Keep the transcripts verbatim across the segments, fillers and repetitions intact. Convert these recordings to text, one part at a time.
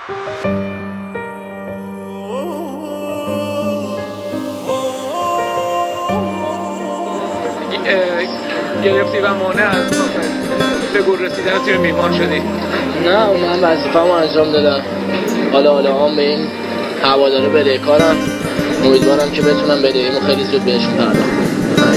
گرفتی و مانع از به گل رسیدن تیم میهمان شدی؟ نه من وظیفه‌مو انجام دادم. حالا حالا هم به این هواداره بدهکارم. امیدوارم که بتونم بدهیمو خیلی زود بهشون پرداخت کنم.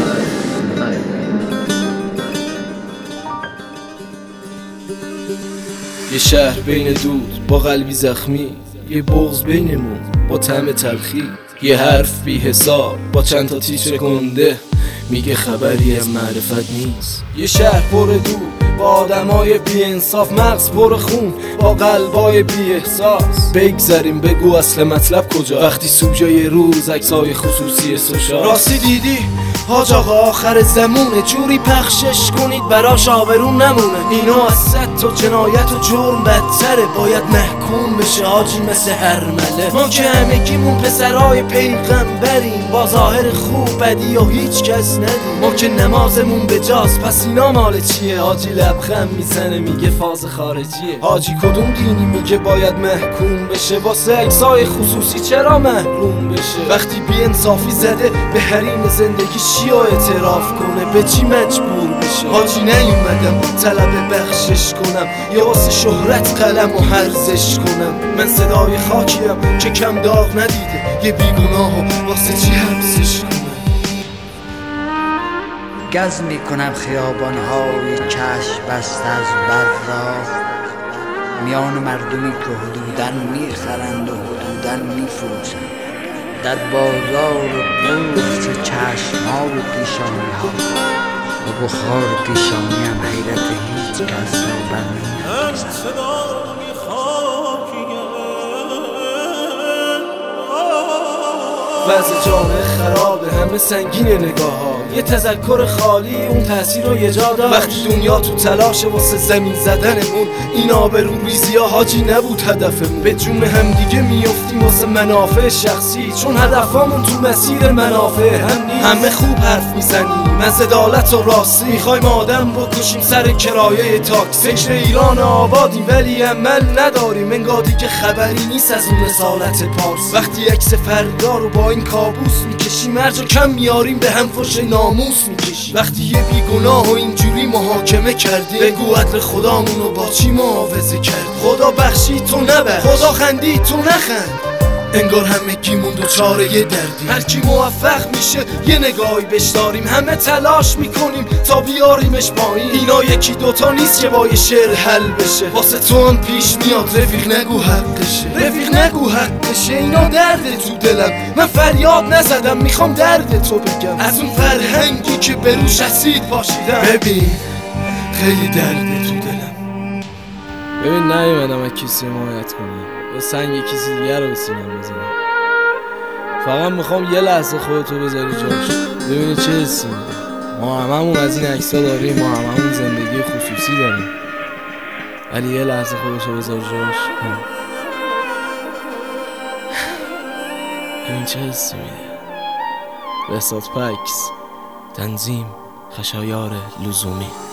یه شهر بین دود با قلبی زخمی، یه بغض بینمون با طعم تلخی، یه حرف بی حساب با چند تا تیتر گنده میگه خبری از معرفت نیست. یه شهر پر دود با آدمای بی انصاف، مغز پر خون با قلبای بی احساس. بگذاریم بگو اصل مطلب کجا وقتی سوژه روز عکسای خصوصی سوشال. راستی دیدی حاج آقا آخر زمونه، جوری پخشش کنید براش آبرون نمونه. اینا از صد تا جنایت و جرم بدتره، باید محکوم بشه حاجی مثل هرمله. ما که همگیمون پسرای پیغمبریم، با ظاهر خوب بدی و هیچ کس ندیم. ما که نمازمون به جاست، پس اینا مال چیه؟ حاجی لبخند میزنه میگه فاز خارجیه. حاجی کدوم دینی میگه باید محکوم بشه؟ واسه عکسای خصوصی چرا محروم بشه؟ وقتی بی انصافی زده به حریم زندگی چی اعتراف کنه؟ به چی مجبور بشه؟ حاجی نیومدم طلب بخشش کنم یا واسه شهرت قلم و هرزش کنم. من صدای خاکیم که کم داغ ندیده، یه بیگناه و واسه چی حبسش کنم؟ گز میکنم خیابانهای چشم بسته از برق را، میان مردمی که حدوداً میخرند و حدوداً میفروشند، در بازار بورس چشم‌ها و پیشانی‌ها و بخار پیشانی هم حیرت هیچ کس را برنمی‌دارد. وضع جامعه خرابه، همه سنگینه نگاه ها، یه تذکر خالی اون تأثیر رو یه جا داشت. وقتی دنیا تو تلاشه واسه زمین زدنمون، این آبرو ریزی ها حاجی نبود هدفمون. به جون هم دیگه میافتیم واسه منافع شخصی، چون هدفمون تو مسیر منافع هم نیست. همه خوب حرف میزنیم از عدالت و راستی، میخوایم آدم بکشیم سر کرایه تاکسی. فکر ایران آبادیم ولی عمل نداریم، انگار دیگه خبری نیست از اون رسالت پارسی. وقتی عکس فردا رو با این کابوس میکشیم، هر جا کم میاریم به هم فوش ناموس میکشیم. وقتی یه بیگناه و اینجوری محاکمه کردیم، بگو عدل خدامونو با چی معاوضه کرد؟ خدا بخشی تو نبخش، خدا خندی تو نخند. انگار همگیمون دوچاره یه دردیم، هر کی موفق میشه یه نگاهی بهش داریم. همه تلاش میکنیم تا بیاریمش پایین، اینا یکی دوتا نیست که با یه شعر حل بشه. واسه تو هم پیش میاد رفیق نگو حقشه، رفیق نگو حقشه. اینا درد تو دلم، من فریاد نزدم میخوام درد تو بگم. از اون فرهنگی که به روش اسید پاشیدم، ببین خیلی درد تو دلم. ببین نیومدم از کسی حمایت کنم یا سنگ کسی دیگر رو به سینم بزنم. فقط میخوام یه لحظه خودتو بذاری جاش، ببینی چه حسی میده. ما هممون از این عکس‌ها داریم، ما هممون زندگی خصوصی داریم، ولی یه لحظه خودتو بذار جاش، ببین چه حسی میده. بهزاد پکس، تنظیم خشایار لزومی.